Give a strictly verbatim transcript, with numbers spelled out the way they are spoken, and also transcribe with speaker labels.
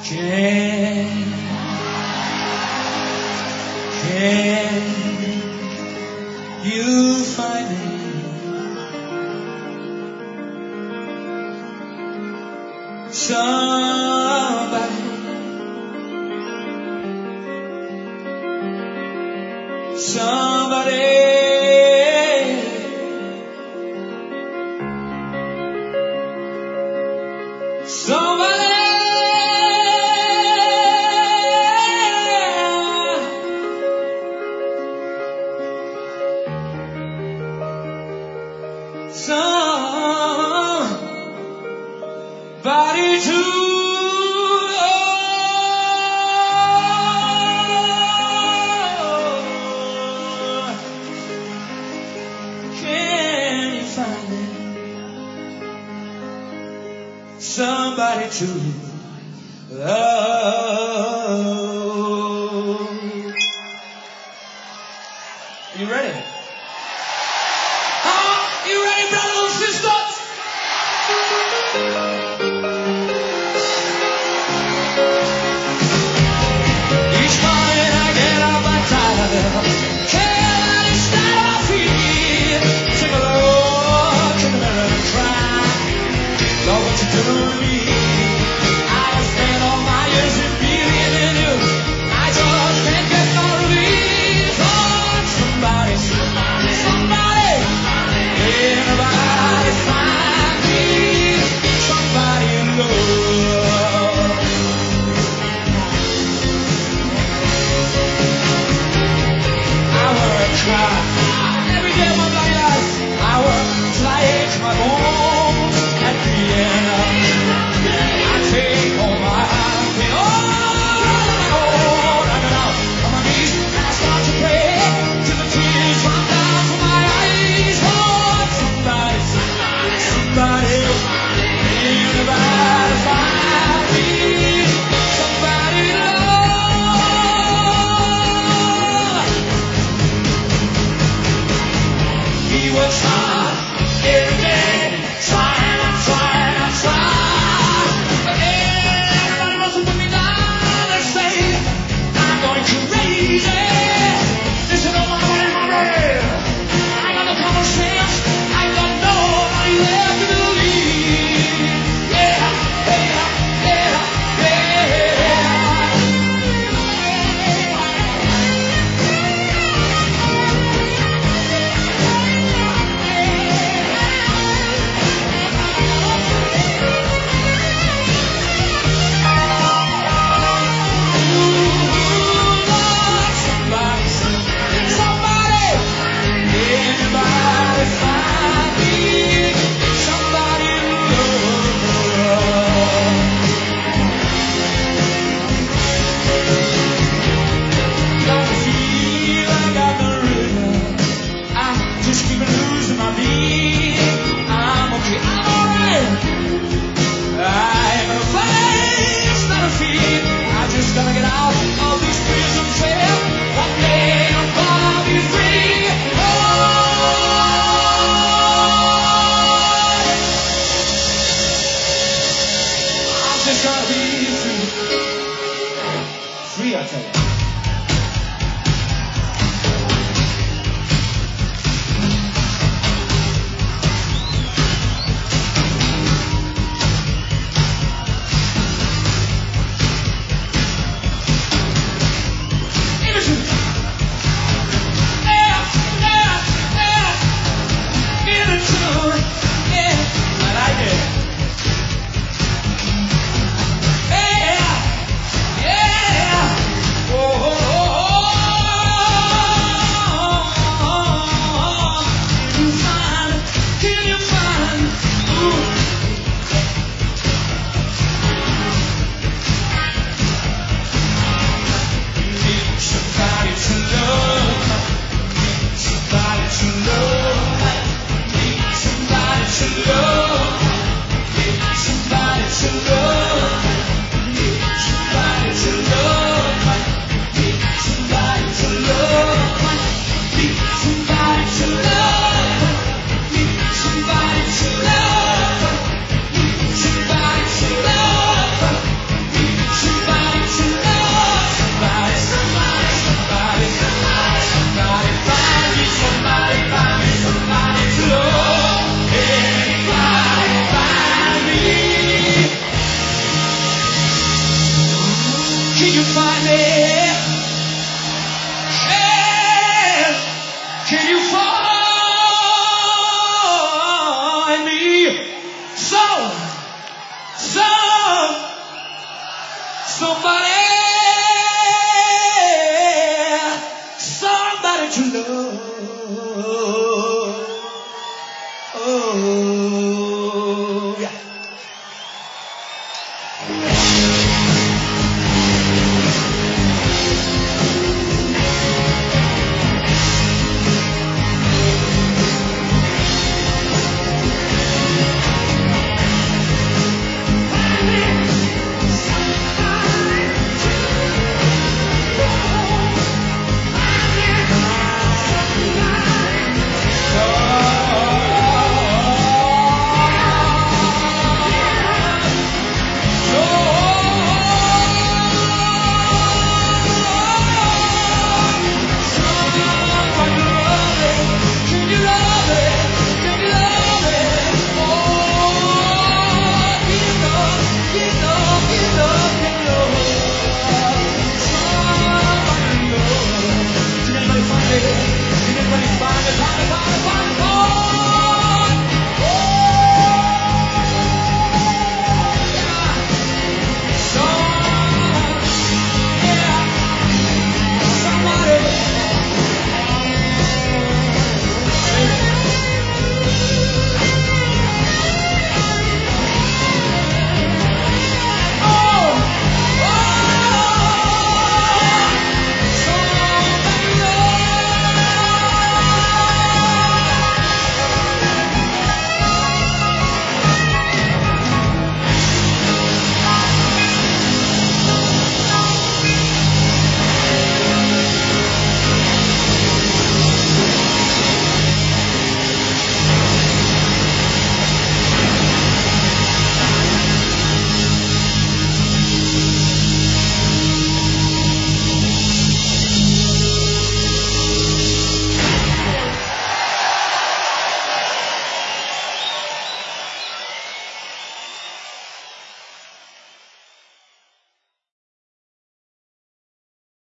Speaker 1: Can, can you find me somebody, somebody, somebody? Somebody to love. Can you find it? Somebody to love. You ready? Are you ready, brothers and sisters? Each morning I get up my tired. Care that it's not off here. Take a look in the mirror and cry. Love what you do to me. I have spent all my years in believing in you. I just can't get no relief on somebody. Can you find me some, some, somebody, somebody to love?